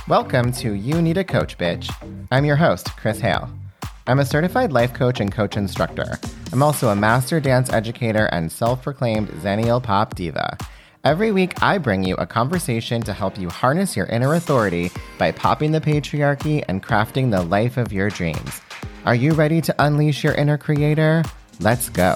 Welcome to You Need a Coach, Bitch. I'm your host, Chris Hale. I'm a certified life coach and coach instructor. I'm also a master dance educator and self-proclaimed Xennial Pop Diva. Every week, I bring you a conversation to help you harness your inner authority by popping the patriarchy and crafting the life of your dreams. Are you ready to unleash your inner creator? Let's go.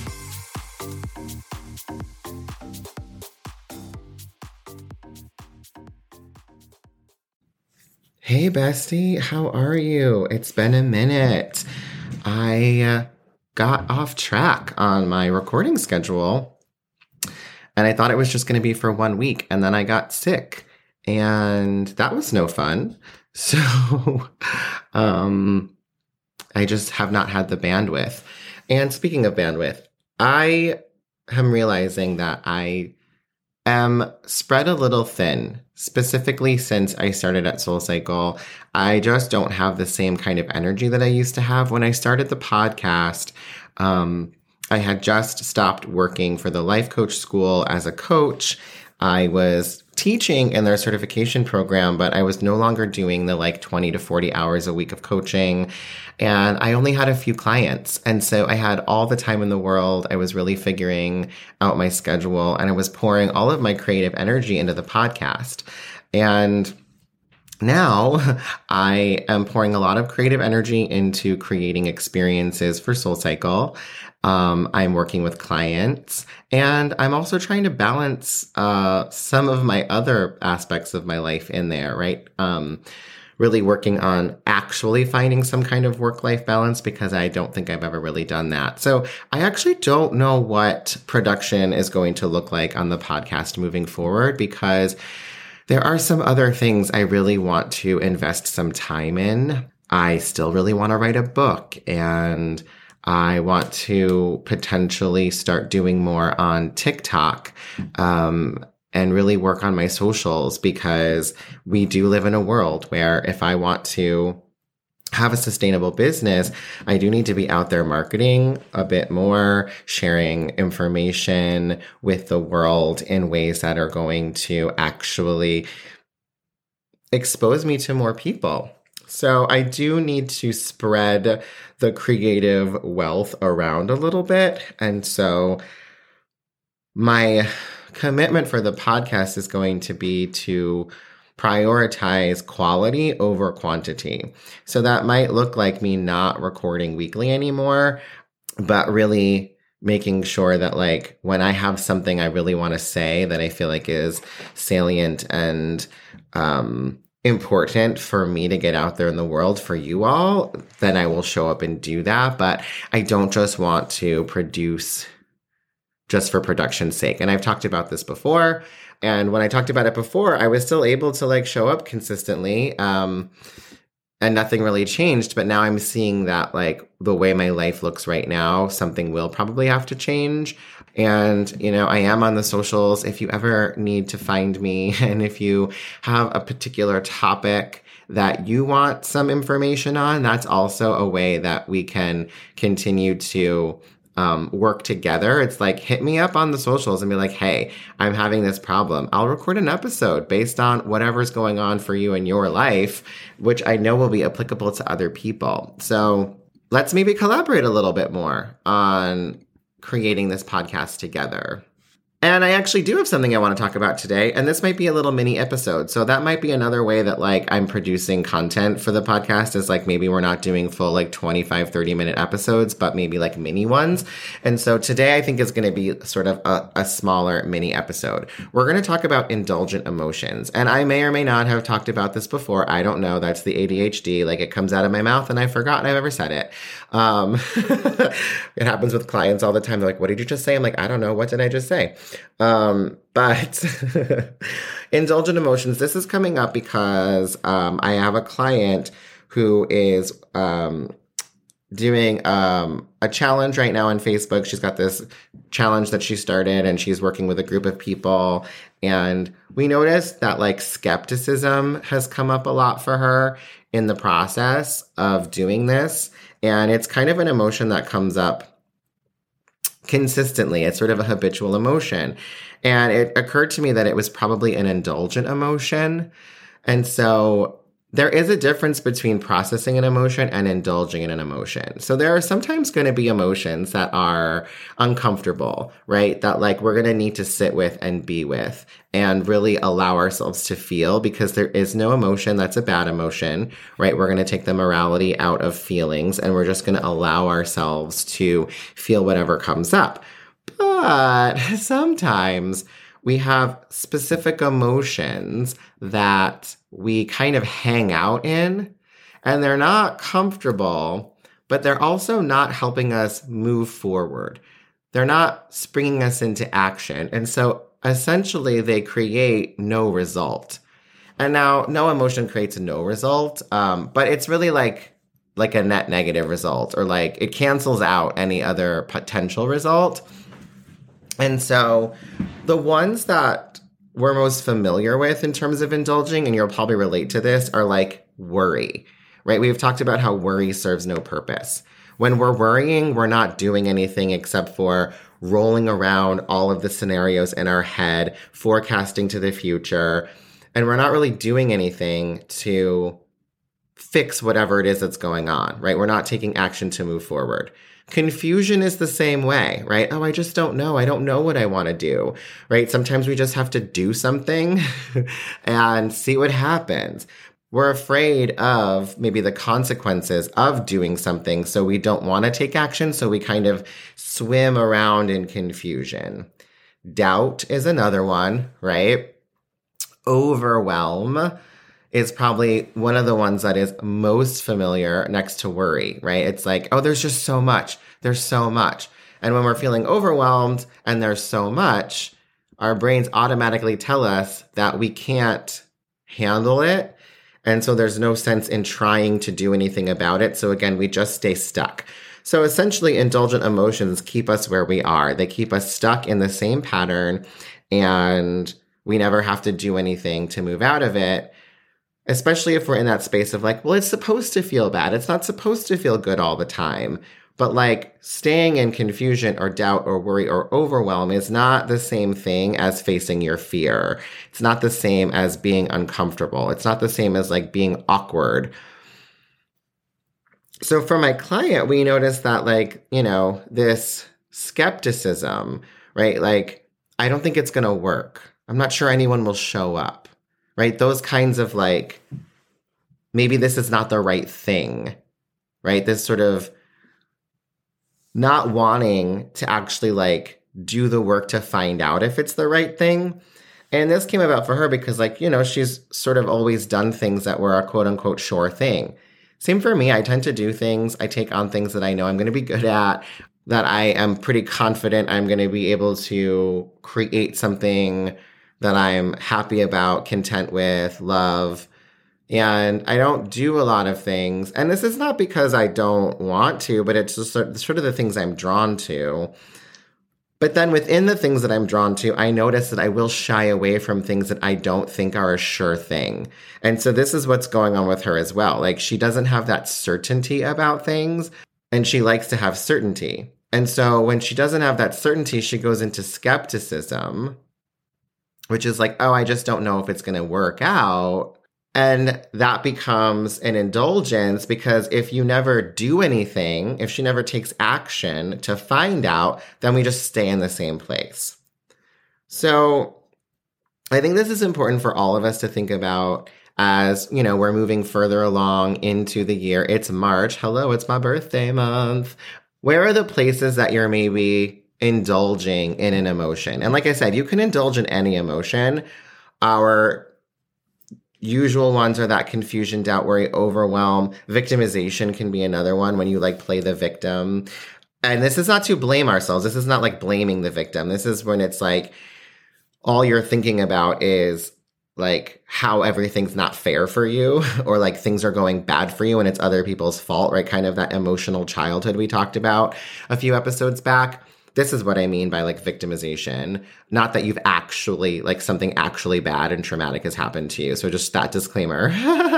Hey, bestie, how are you? It's been a minute. I got off track on my recording schedule, and I thought it was just going to be for 1 week, and then I got sick, and that was no fun. So I just have not had the bandwidth. And speaking of bandwidth, I am realizing that I am spread a little thin, specifically since I started at SoulCycle. I just don't have the same kind of energy that I used to have when I started the podcast. I had just stopped working for the life coach school as a coach. I was teaching in their certification program, but I was no longer doing the 20 to 40 hours a week of coaching. And I only had a few clients. And so I had all the time in the world. I was really figuring out my schedule, and I was pouring all of my creative energy into the podcast. And now I am pouring a lot of creative energy into creating experiences for SoulCycle. I'm working with clients, and I'm also trying to balance some of my other aspects of my life in there, right? Really working on actually finding some kind of work-life balance, because I don't think I've ever really done that. So I actually don't know what production is going to look like on the podcast moving forward, because there are some other things I really want to invest some time in. I still really want to write a book, and I want to potentially start doing more on TikTok, and really work on my socials, because we do live in a world where if I want to have a sustainable business, I do need to be out there marketing a bit more, sharing information with the world in ways that are going to actually expose me to more people. So I do need to spread the creative wealth around a little bit. And so my commitment for the podcast is going to be to prioritize quality over quantity. So that might look like me not recording weekly anymore, but really making sure that when I have something I really want to say that I feel like is salient and important for me to get out there in the world for you all, then I will show up and do that. But I don't just want to produce just for production's sake. And I've talked about this before. And when I talked about it before, I was still able to show up consistently. And nothing really changed. But now I'm seeing that the way my life looks right now, something will probably have to change. And, I am on the socials if you ever need to find me. And if you have a particular topic that you want some information on, that's also a way that we can continue to work together. It's hit me up on the socials and be like, hey, I'm having this problem. I'll record an episode based on whatever's going on for you in your life, which I know will be applicable to other people. So let's maybe collaborate a little bit more on creating this podcast together. And I actually do have something I want to talk about today, and this might be a little mini episode. So that might be another way that I'm producing content for the podcast, is maybe we're not doing full 25, 30-minute episodes, but maybe mini ones. And so today I think is going to be sort of a smaller mini episode. We're going to talk about indulgent emotions. And I may or may not have talked about this before. I don't know. That's the ADHD. It comes out of my mouth and I've forgotten I've ever said it. It happens with clients all the time. They're like, what did you just say? I'm like, I don't know. What did I just say? But indulgent emotions, this is coming up because I have a client who is doing a challenge right now on Facebook. She's got this challenge that she started, and she's working with a group of people. And we noticed that skepticism has come up a lot for her in the process of doing this. And it's kind of an emotion that comes up consistently. It's sort of a habitual emotion. And it occurred to me that it was probably an indulgent emotion. And so there is a difference between processing an emotion and indulging in an emotion. So there are sometimes going to be emotions that are uncomfortable, right? That like we're going to need to sit with and be with and really allow ourselves to feel, because there is no emotion that's a bad emotion, right? We're going to take the morality out of feelings and we're just going to allow ourselves to feel whatever comes up. But sometimes we have specific emotions that we kind of hang out in, and they're not comfortable, but they're also not helping us move forward. They're not springing us into action. And so essentially they create no result. And now no emotion creates no result, but it's really like a net negative result, or like it cancels out any other potential result. And so the ones that we're most familiar with in terms of indulging, and you'll probably relate to this, are like worry, right? We've talked about how worry serves no purpose. When we're worrying, we're not doing anything except for rolling around all of the scenarios in our head, forecasting to the future, and we're not really doing anything to fix whatever it is that's going on, right? We're not taking action to move forward. Confusion is the same way, right? Oh, I just don't know. I don't know what I want to do, right? Sometimes we just have to do something and see what happens. We're afraid of maybe the consequences of doing something, so we don't want to take action, so we kind of swim around in confusion. Doubt is another one, right? Overwhelm is probably one of the ones that is most familiar next to worry, right? It's like, oh, there's just so much. There's so much. And when we're feeling overwhelmed and there's so much, our brains automatically tell us that we can't handle it. And so there's no sense in trying to do anything about it. So again, we just stay stuck. So essentially, indulgent emotions keep us where we are. They keep us stuck in the same pattern, and we never have to do anything to move out of it. Especially if we're in that space of like, well, it's supposed to feel bad. It's not supposed to feel good all the time. But like staying in confusion or doubt or worry or overwhelm is not the same thing as facing your fear. It's not the same as being uncomfortable. It's not the same as like being awkward. So for my client, we noticed that like, this skepticism, right? Like, I don't think it's going to work. I'm not sure anyone will show up. Right? Those kinds of like, maybe this is not the right thing, right? This sort of not wanting to actually like do the work to find out if it's the right thing. And this came about for her because like, she's sort of always done things that were a quote unquote sure thing. Same for me. I tend to do things. I take on things that I know I'm going to be good at, that I am pretty confident I'm going to be able to create something that I'm happy about, content with, love. And I don't do a lot of things. And this is not because I don't want to, but it's just sort of the things I'm drawn to. But then within the things that I'm drawn to, I notice that I will shy away from things that I don't think are a sure thing. And so this is what's going on with her as well. Like, she doesn't have that certainty about things, and she likes to have certainty. And so when she doesn't have that certainty, she goes into skepticism, which is like, oh, I just don't know if it's going to work out. And that becomes an indulgence, because if you never do anything, if she never takes action to find out, then we just stay in the same place. So I think this is important for all of us to think about as, we're moving further along into the year. It's March. Hello, it's my birthday month. Where are the places that you're maybe indulging in an emotion? And like I said, you can indulge in any emotion. Our usual ones are that confusion, doubt, worry, overwhelm. Victimization can be another one, when you like play the victim. And this is not to blame ourselves. This is not like blaming the victim. This is when it's like all you're thinking about is like how everything's not fair for you, or like things are going bad for you and it's other people's fault, right? Kind of that emotional childhood we talked about a few episodes back. This is what I mean by like victimization. Not that you've actually, like something actually bad and traumatic has happened to you. So just that disclaimer.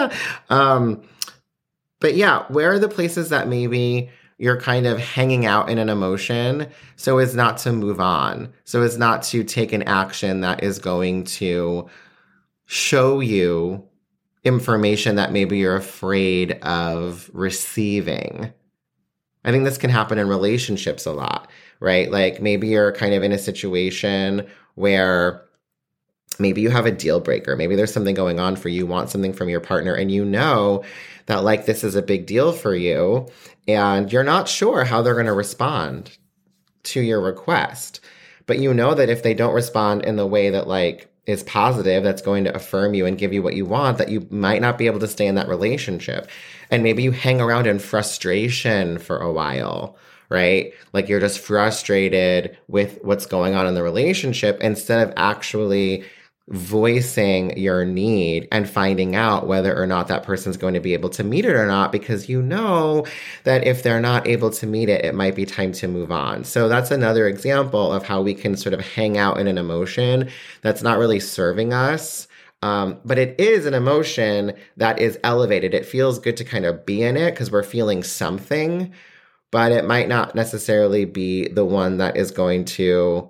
But yeah, where are the places that maybe you're kind of hanging out in an emotion so as not to move on, so as not to take an action that is going to show you information that maybe you're afraid of receiving. I think this can happen in relationships a lot, right? Like maybe you're kind of in a situation where maybe you have a deal breaker. Maybe there's something going on for you, want something from your partner, and you know that like this is a big deal for you, and you're not sure how they're going to respond to your request. But you know that if they don't respond in the way that like is positive, that's going to affirm you and give you what you want, that you might not be able to stay in that relationship. And maybe you hang around in frustration for a while, right? Like you're just frustrated with what's going on in the relationship instead of actually voicing your need and finding out whether or not that person's going to be able to meet it or not, because you know that if they're not able to meet it, it might be time to move on. So that's another example of how we can sort of hang out in an emotion that's not really serving us. But it is an emotion that is elevated. It feels good to kind of be in it because we're feeling something, but it might not necessarily be the one that is going to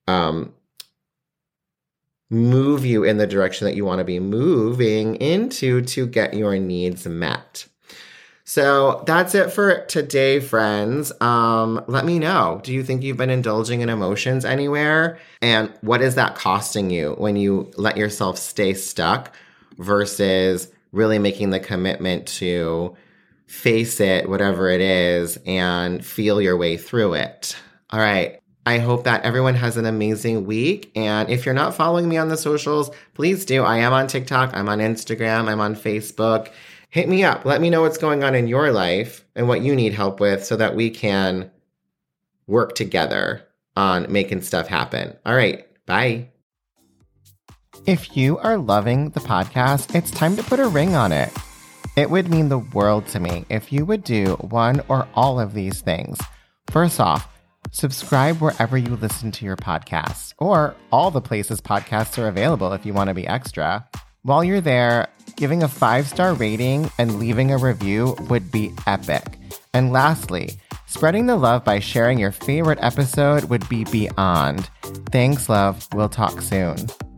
move you in the direction that you want to be moving into to get your needs met. So that's it for today, friends. Let me know. Do you think you've been indulging in emotions anywhere? And what is that costing you when you let yourself stay stuck versus really making the commitment to face it, whatever it is, and feel your way through it? All right. I hope that everyone has an amazing week. And if you're not following me on the socials, please do. I am on TikTok. I'm on Instagram. I'm on Facebook. Hit me up. Let me know what's going on in your life and what you need help with so that we can work together on making stuff happen. All right. Bye. If you are loving the podcast, it's time to put a ring on it. It would mean the world to me if you would do one or all of these things. First off, subscribe wherever you listen to your podcasts, or all the places podcasts are available if you want to be extra. While you're there, giving a 5-star rating and leaving a review would be epic. And lastly, spreading the love by sharing your favorite episode would be beyond. Thanks, love. We'll talk soon.